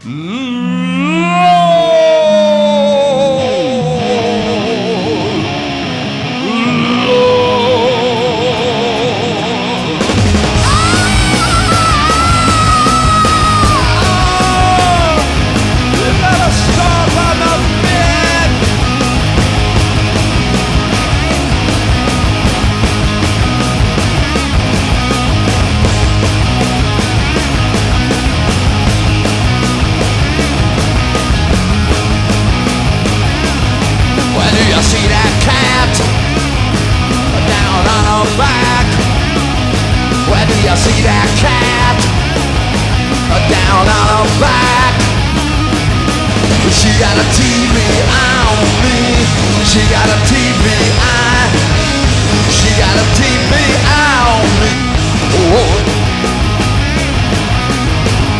See that cat down on her back? Where do you see that cat down on her back? She got a TV on me. She got a TV on. She got a TV on me. Oh.